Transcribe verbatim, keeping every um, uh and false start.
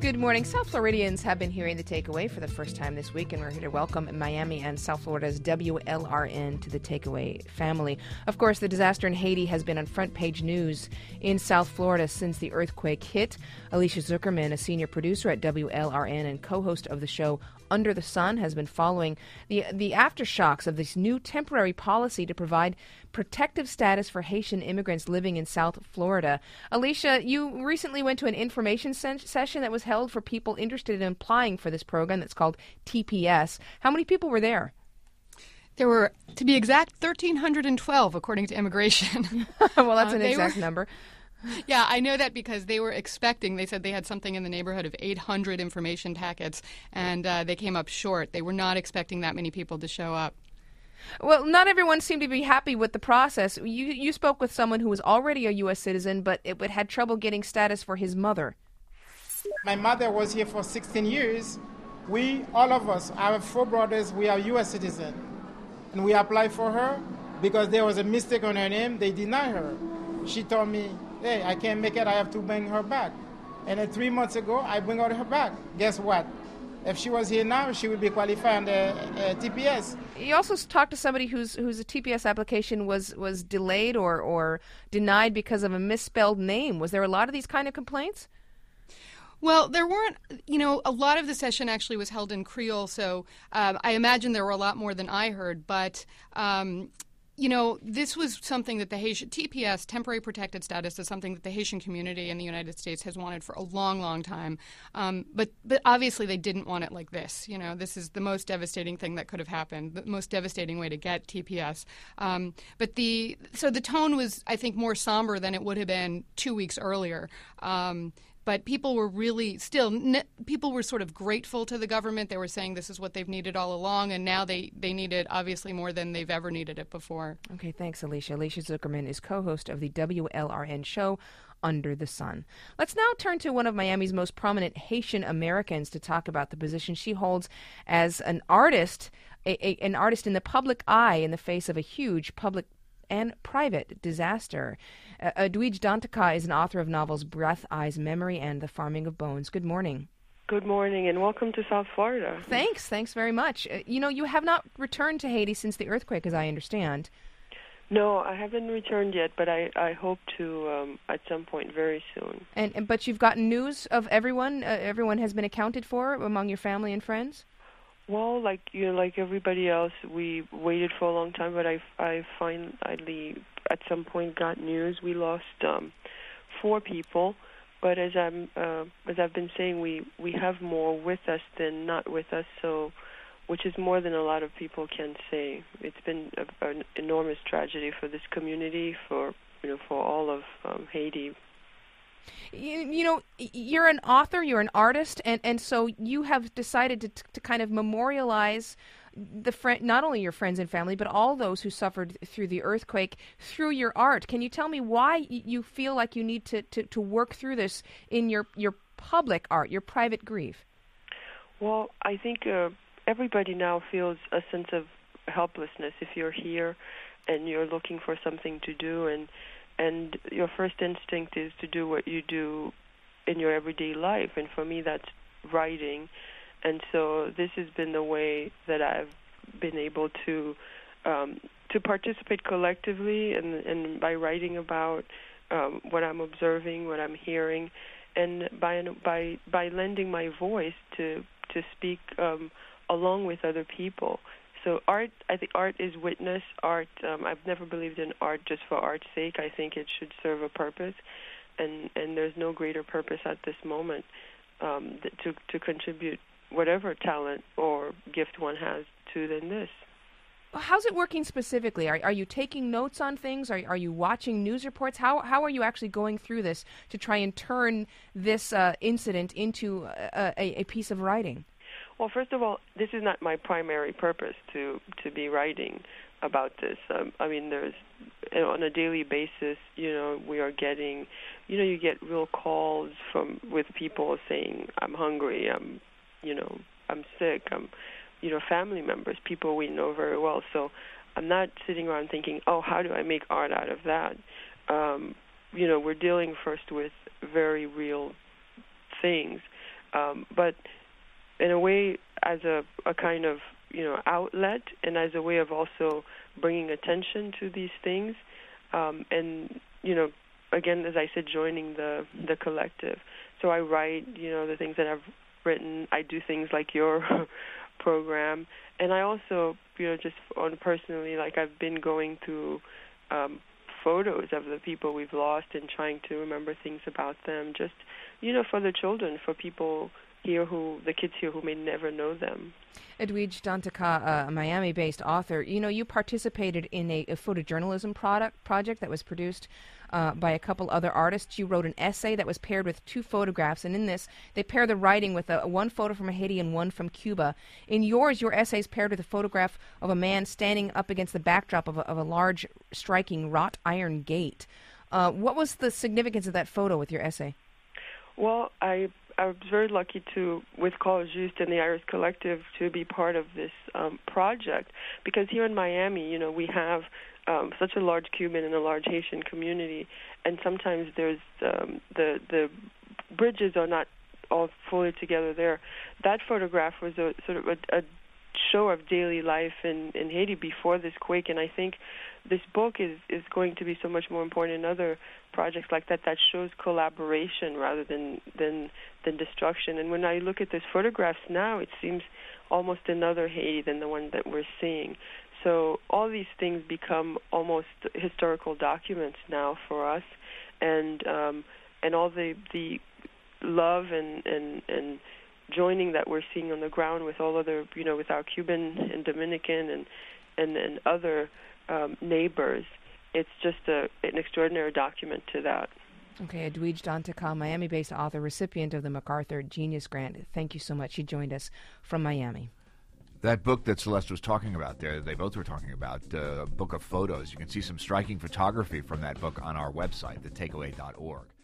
Good morning. South Floridians have been hearing The Takeaway for the first time this week, and we're here to welcome Miami and South Florida's W L R N to the Takeaway family. Of course, the disaster in Haiti has been on front-page news in South Florida since the earthquake hit. Alicia Zuckerman, a senior producer at W L R N and co-host of the show Under the Sun, has been following the the aftershocks of this new temporary policy to provide protective status for Haitian immigrants living in South Florida. Alicia, you recently went to an information se- session that was held for people interested in applying for this program that's called T P S. How many people were there? There were, to be exact, one thousand three hundred twelve, according to immigration. Well, that's uh, an exact were... number. Yeah, I know that because they were expecting, they said they had something in the neighborhood of eight hundred information packets, and uh, they came up short. They were not expecting that many people to show up. Well, not everyone seemed to be happy with the process. You you spoke with someone who was already a U S citizen, but it but had trouble getting status for his mother. My mother was here for sixteen years. We, all of us, I have four brothers, we are U S citizens. And we applied for her because there was a mistake on her name. They denied her. She told me, hey, I can't make it, I have to bring her back. And then three months ago, I bring her back. Guess what? If she was here now, she would be qualified under uh, T P S. You also talked to somebody whose whose T P S application was, was delayed or, or denied because of a misspelled name. Was there a lot of these kind of complaints? Well, there weren't, you know, a lot of the session actually was held in Creole, so um, I imagine there were a lot more than I heard, but... Um, You know, this was something that the Haitian, T P S, temporary protected status, is something that the Haitian community in the United States has wanted for a long, long time. Um, but, but obviously they didn't want it like this. You know, this is the most devastating thing that could have happened, the most devastating way to get T P S. Um, but the, so the tone was, I think, more somber than it would have been two weeks earlier. Um, But people were really still, people were sort of grateful to the government. They were saying this is what they've needed all along, and now they, they need it obviously more than they've ever needed it before. Okay, thanks, Alicia. Alicia Zuckerman is co-host of the W L R N show Under the Sun. Let's now turn to one of Miami's most prominent Haitian Americans to talk about the position she holds as an artist, a, a, an artist in the public eye in the face of a huge public and private disaster. Uh, Edwidge Danticat is an author of novels Breath, Eyes, Memory, and The Farming of Bones. Good morning. Good morning, and welcome to South Florida. Thanks. Thanks very much. Uh, you know, you have not returned to Haiti since the earthquake, as I understand. No, I haven't returned yet, but I, I hope to um, at some point very soon. And, and But you've gotten news of everyone? Uh, everyone has been accounted for among your family and friends? Well, like you know, like everybody else, we waited for a long time, but I, I finally, at some point, got news. We lost um, four people, but as I'm uh, as I've been saying, we, we have more with us than not with us. So, which is more than a lot of people can say. It's been a, an enormous tragedy for this community, for you know, for all of um, Haiti. You, you know, you're an author, you're an artist, and, and so you have decided to to kind of memorialize the friend, not only your friends and family, but all those who suffered through the earthquake through your art. Can you tell me why you feel like you need to, to, to work through this in your, your public art, your private grief? Well, I think uh, everybody now feels a sense of helplessness if you're here and you're looking for something to do, and And your first instinct is to do what you do in your everyday life. And for me, that's writing. And so this has been the way that I've been able to um, to participate collectively and, and by writing about um, what I'm observing, what I'm hearing, and by by by lending my voice to to speak um, along with other people. So art, I think art is witness. Art, um, I've never believed in art just for art's sake. I think it should serve a purpose, and, and there's no greater purpose at this moment um, to to contribute whatever talent or gift one has to than this. How's it working specifically? Are are you taking notes on things? Are are you watching news reports? How how are you actually going through this to try and turn this uh, incident into a, a, a piece of writing? Well, first of all, this is not my primary purpose to, to be writing about this. Um, I mean, there's you know, on a daily basis, you know, we are getting, you know, you get real calls from with people saying, "I'm hungry," "I'm, you know, I'm sick," I'm, you know, family members, people we know very well. So I'm not sitting around thinking, "Oh, how do I make art out of that?" Um, you know, we're dealing first with very real things. Um, but in a way, as a, a kind of, you know, outlet, and as a way of also bringing attention to these things, um, and, you know, again, as I said, joining the the collective. So I write, you know, the things that I've written. I do things like your program, and I also, you know, just on personally, like I've been going through um, photos of the people we've lost and trying to remember things about them, just, you know, for the children, for people here who, the kids here who may never know them. Edwidge Danticat, a Miami-based author, you know, you participated in a, a photojournalism product project that was produced uh, by a couple other artists. You wrote an essay that was paired with two photographs, and in this, they pair the writing with a, one photo from Haiti and one from Cuba. In yours, your essay is paired with a photograph of a man standing up against the backdrop of a, of a large, striking wrought iron gate. Uh, what was the significance of that photo with your essay? Well, I I was very lucky to, with Call Juste and the Iris Collective, to be part of this um, project, because here in Miami, you know, we have um, such a large Cuban and a large Haitian community, and sometimes there's um, the the bridges are not all fully together there. That photograph was a sort of a, a show of daily life in, in Haiti before this quake, and I think this book is, is going to be so much more important in other projects like that that shows collaboration rather than, than than destruction. And when I look at these photographs now, it seems almost another Haiti than the one that we're seeing. So all these things become almost historical documents now for us, and um, and all the the love and, and, and joining that we're seeing on the ground with all other, you know, with our Cuban and Dominican and and, and other um, neighbors, it's just a, an extraordinary document to that. Okay, Edwidge Danticat, Miami-based author, recipient of the MacArthur Genius Grant. Thank you so much. She joined us from Miami. That book that Celeste was talking about there, they both were talking about, uh, a book of photos. You can see some striking photography from that book on our website, the takeaway dot org.